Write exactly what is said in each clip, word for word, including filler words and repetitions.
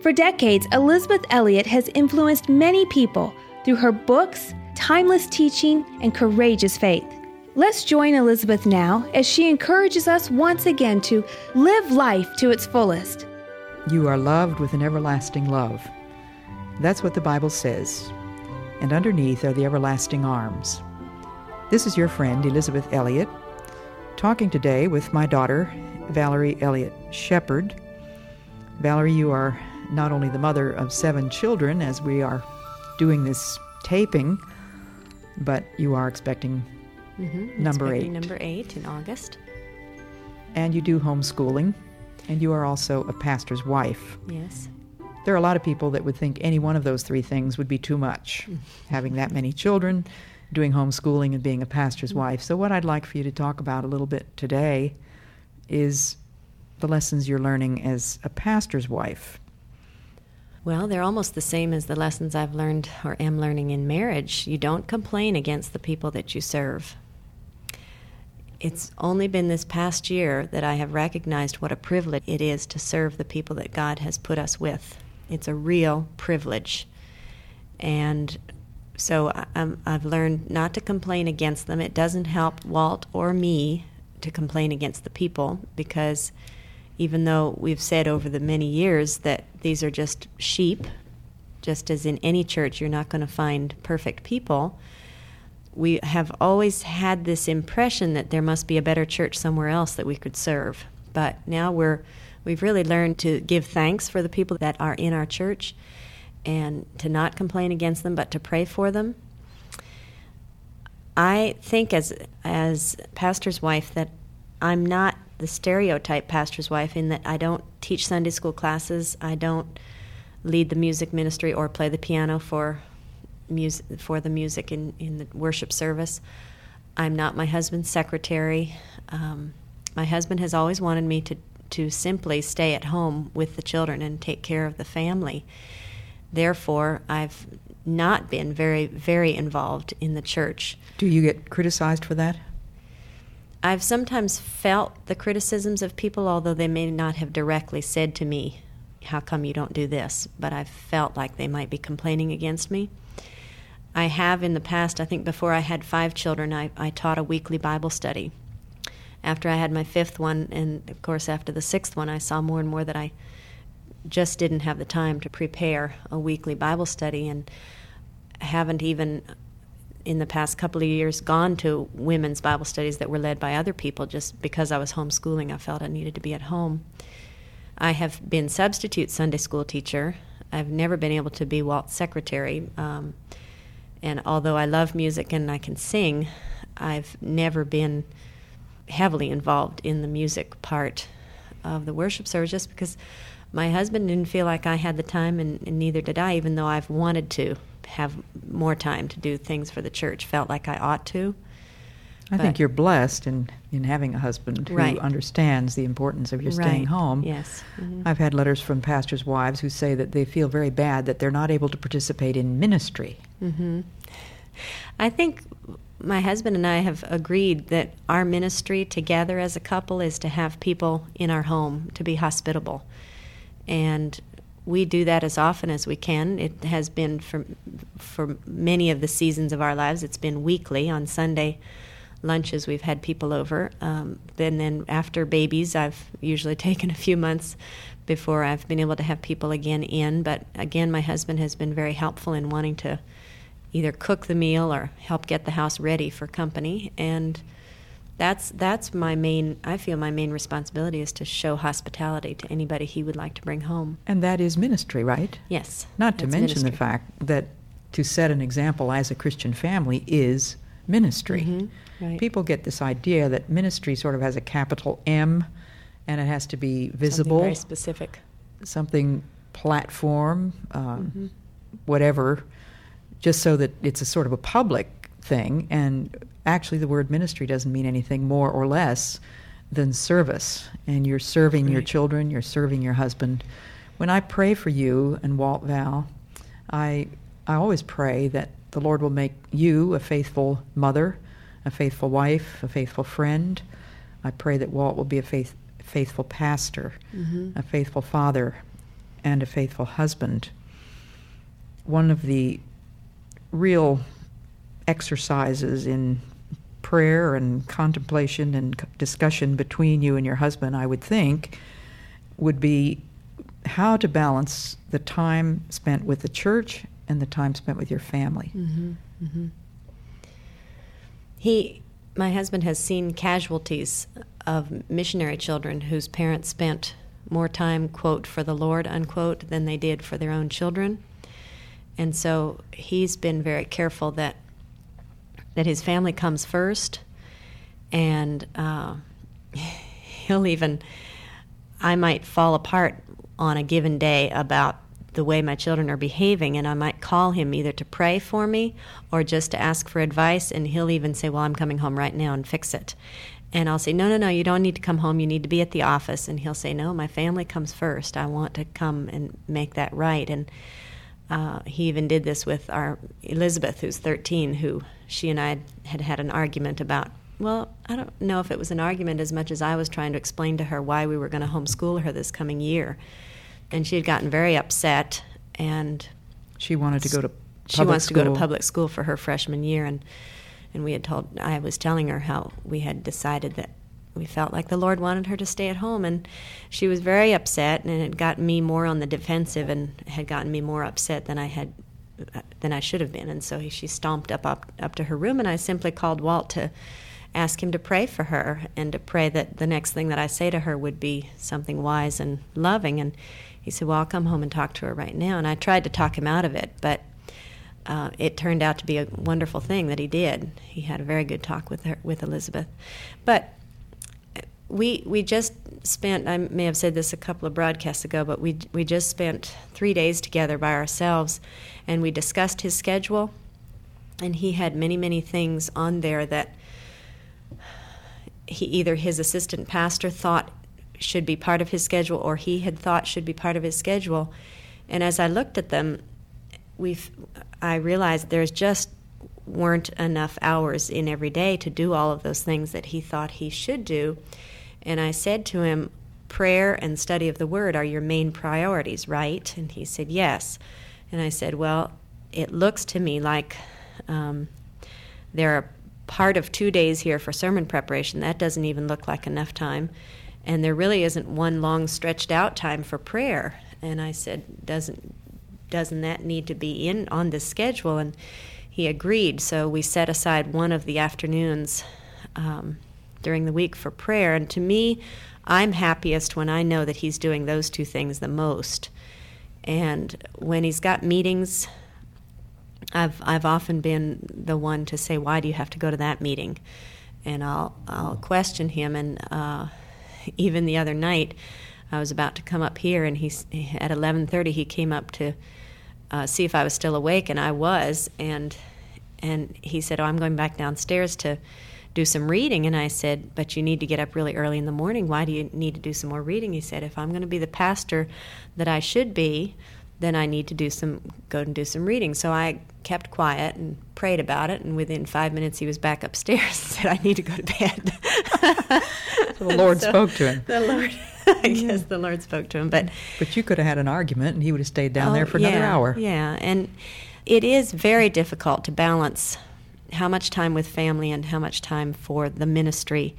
For decades, Elisabeth Elliot has influenced many people through her books, timeless teaching, and courageous faith. Let's join Elisabeth now as she encourages us once again to live life to its fullest. You are loved with an everlasting love. That's what the Bible says. And underneath are the everlasting arms. This is your friend, Elisabeth Elliot, talking today with my daughter, Valerie Elliot Shepard. Valerie, you are not only the mother of seven children as we are doing this taping, but you are expecting mm-hmm. number expecting eight. number eight in August. And you do homeschooling, and you are also a pastor's wife. Yes. There are a lot of people that would think any one of those three things would be too much, having that many children, doing homeschooling, and being a pastor's wife. So what I'd like for you to talk about a little bit today is the lessons you're learning as a pastor's wife. Well, they're almost the same as the lessons I've learned or am learning in marriage. You don't complain against the people that you serve. It's only been this past year that I have recognized what a privilege it is to serve the people that God has put us with. It's a real privilege. And so I'm, I've learned not to complain against them. It doesn't help Walt or me to complain against the people, because even though we've said over the many years that these are just sheep, just as in any church you're not going to find perfect people, we have always had this impression that there must be a better church somewhere else that we could serve. But now we're, we've really learned to give thanks for the people that are in our church and to not complain against them, but to pray for them. I think as as pastor's wife that I'm not the stereotype pastor's wife in that I don't teach Sunday school classes, I don't lead the music ministry or play the piano for music for the music in, in the worship service. I'm not my husband's secretary. Um, my husband has always wanted me to, to simply stay at home with the children and take care of the family. Therefore, I've not been very, very involved in the church. Do you get criticized for that? I've sometimes felt the criticisms of people, although they may not have directly said to me, how come you don't do this? But I've felt like they might be complaining against me. I have in the past, I think before I had five children, I, I taught a weekly Bible study. After I had my fifth one, and of course after the sixth one, I saw more and more that I just didn't have the time to prepare a weekly Bible study, and haven't even in the past couple of years gone to women's Bible studies that were led by other people. Just because I was homeschooling, I felt I needed to be at home. I have been substitute Sunday school teacher. I've never been able to be Walt's secretary. Um, and although I love music and I can sing, I've never been heavily involved in the music part of the worship service, just because my husband didn't feel like I had the time, and, and neither did I, even though I've wanted to have more time to do things for the church, felt like I ought to. I But, think you're blessed in, in having a husband who Right. understands the importance of your staying Right. home. Yes. Mhm. I've had letters from pastors' wives who say that they feel very bad that they're not able to participate in ministry. Mm-hmm. I think my husband and I have agreed that our ministry together as a couple is to have people in our home, to be hospitable. And we do that as often as we can. It has been for for many of the seasons of our lives. It's been weekly. On Sunday lunches, we've had people over. Um, then, then after babies, I've usually taken a few months before I've been able to have people again in. But again, my husband has been very helpful in wanting to either cook the meal or help get the house ready for company. And That's that's my main, I feel my main responsibility is to show hospitality to anybody he would like to bring home. And that is ministry, right? Yes. Not to that's mention the ministry. fact that to set an example as a Christian family is ministry. Mhm, right. People get this idea that ministry sort of has a capital M, and it has to be visible, Something very specific. something platform, um, Mm-hmm. whatever, just so that it's a sort of a public thing. And actually the word ministry doesn't mean anything more or less than service. And you're serving your Right. children, you're serving your husband. When I pray for you and Walt Val, I I always pray that the Lord will make you a faithful mother, a faithful wife, a faithful friend. I pray that Walt will be a faith, faithful pastor, Mm-hmm. a faithful father, and a faithful husband. One of the real exercises in prayer and contemplation and discussion between you and your husband, I would think, would be how to balance the time spent with the church and the time spent with your family. Mm-hmm. Mm-hmm. He, my husband has seen casualties of missionary children whose parents spent more time, quote, for the Lord, unquote, than they did for their own children. And so he's been very careful that that his family comes first, and uh, he'll even, I might fall apart on a given day about the way my children are behaving, and I might call him either to pray for me or just to ask for advice, and he'll even say, well, I'm coming home right now and fix it. And I'll say, no, no, no, you don't need to come home, you need to be at the office. And he'll say, no, my family comes first. I want to come and make that right. And uh, he even did this with our Elizabeth, who's thirteen, who she and I had, had had an argument about. Well, I don't know if it was an argument as much as I was trying to explain to her why we were going to homeschool her this coming year. And she had gotten very upset, and she wanted to go to public she wants school. to go to public school for her freshman year, and and we had told I was telling her how we had decided that we felt like the Lord wanted her to stay at home, and she was very upset, and it got me more on the defensive, and had gotten me more upset than I had than I should have been. And so she stomped up up up to her room, and I simply called Walt to ask him to pray for her and to pray that the next thing that I say to her would be something wise and loving. And he said, well, I'll come home and talk to her right now. And I tried to talk him out of it, but uh, it turned out to be a wonderful thing that he did. He had a very good talk with her, with Elizabeth. But we we just spent, I may have said this a couple of broadcasts ago, but we we just spent three days together by ourselves, and we discussed his schedule, and he had many, many things on there that he either his assistant pastor thought should be part of his schedule, or he had thought should be part of his schedule. And as I looked at them, we've I realized there's just weren't enough hours in every day to do all of those things that he thought he should do. And I said to him, prayer and study of the Word are your main priorities, right? And he said, yes. And I said, well, it looks to me like um, there are part of two days here for sermon preparation. That doesn't even look like enough time. And there really isn't one long stretched out time for prayer. And I said, doesn't doesn't that need to be in on this schedule? And he agreed. So we set aside one of the afternoons um, during the week for prayer. And to me, I'm happiest when I know that he's doing those two things the most. And when he's got meetings, I've I've often been the one to say, why do you have to go to that meeting? And I'll I'll question him. And uh, even the other night, I was about to come up here, and he's at eleven thirty he came up to uh, see if I was still awake, and I was. And and he said, oh, I'm going back downstairs to do some reading. And I said, but you need to get up really early in the morning. Why do you need to do some more reading? He said, if I'm going to be the pastor that I should be, then I need to do some go and do some reading. So I kept quiet and prayed about it, and within five minutes he was back upstairs and said, I need to go to bed. So the Lord so spoke to him. The Lord, I guess the Lord spoke to him. But but you could have had an argument, and he would have stayed down oh, there for yeah, another hour. Yeah, and it is very difficult to balance how much time with family and how much time for the ministry.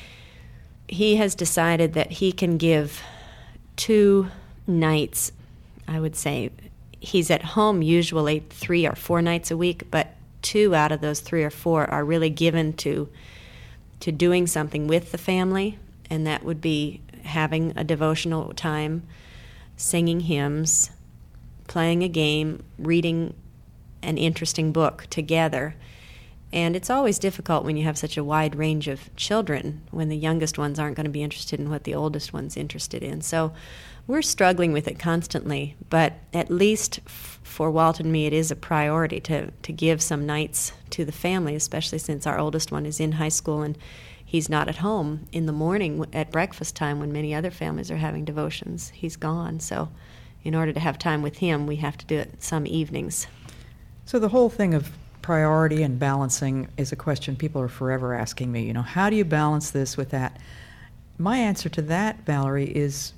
He has decided that he can give two nights, I would say. He's at home usually three or four nights a week, but two out of those three or four are really given to to doing something with the family, and that would be having a devotional time, singing hymns, playing a game, reading an interesting book together. And it's always difficult when you have such a wide range of children, when the youngest ones aren't going to be interested in what the oldest one's interested in. So we're struggling with it constantly, but at least f- for Walt and me, it is a priority to, to give some nights to the family, especially since our oldest one is in high school and he's not at home in the morning at breakfast time when many other families are having devotions. He's gone. So in order to have time with him, we have to do it some evenings. So the whole thing of priority and balancing is a question people are forever asking me. You know, how do you balance this with that? My answer to that, Valerie, is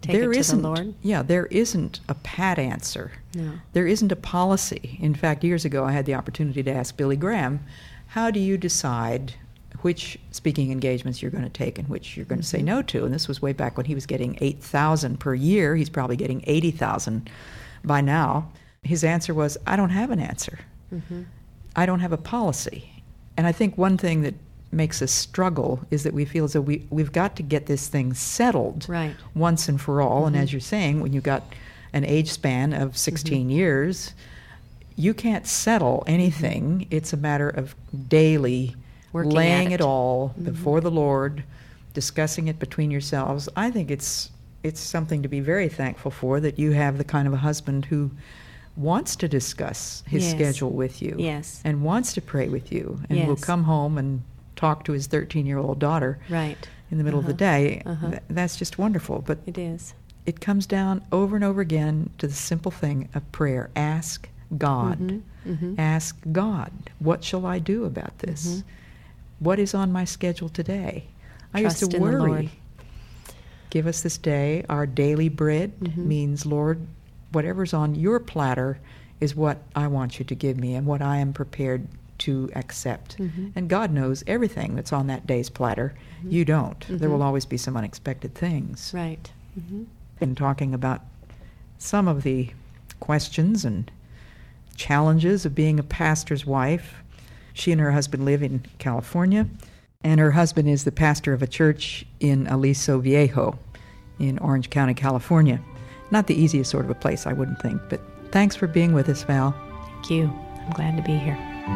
take there it to isn't, the Lord. Yeah, there isn't a pat answer. No. There isn't a policy. In fact, years ago I had the opportunity to ask Billy Graham, how do you decide which speaking engagements you're going to take and which you're going to Mm-hmm. say no to? And this was way back when he was getting eight thousand per year. He's probably getting eighty thousand by now. His answer was, I don't have an answer. Mm-hmm. I don't have a policy. And I think one thing that makes us struggle is that we feel as though we, we've got to get this thing settled Right. once and for all. Mm-hmm. And as you're saying, when you've got an age span of sixteen Mm-hmm. years, you can't settle anything. Mm-hmm. It's a matter of daily Working laying at it it. all Mm-hmm. before the Lord, discussing it between yourselves. I think it's it's something to be very thankful for, that you have the kind of a husband who wants to discuss his Yes. schedule with you Yes. and wants to pray with you and will Yes. come home and talk to his thirteen-year-old daughter Right. in the middle of the Uh-huh. day. Uh-huh. Th- that's just wonderful. But It is. it comes down over and over again to the simple thing of prayer. Ask God. Mhm, mhm. Ask God, what shall I do about this? Mhm. What is on my schedule today? I used Trust to in the worry. Lord. Give us this day our daily bread Mhm. means, Lord, whatever's on your platter is what I want you to give me and what I am prepared to accept. Mhm. And God knows everything that's on that day's platter. You don't. There will always be some unexpected things. Right. Mm-hmm. In talking about some of the questions and challenges of being a pastor's wife, she and her husband live in California, and her husband is the pastor of a church in Aliso Viejo in Orange County, California. Not the easiest sort of a place, I wouldn't think, but thanks for being with us, Val. Thank you. I'm glad to be here.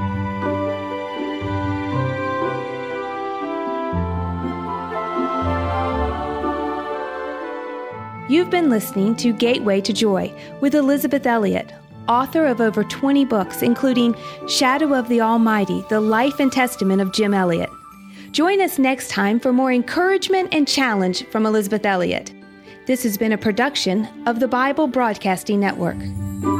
You've been listening to Gateway to Joy with Elizabeth Elliot, author of over twenty books, including Shadow of the Almighty, The Life and Testament of Jim Elliot. Join us next time for more encouragement and challenge from Elizabeth Elliot. This has been a production of the Bible Broadcasting Network.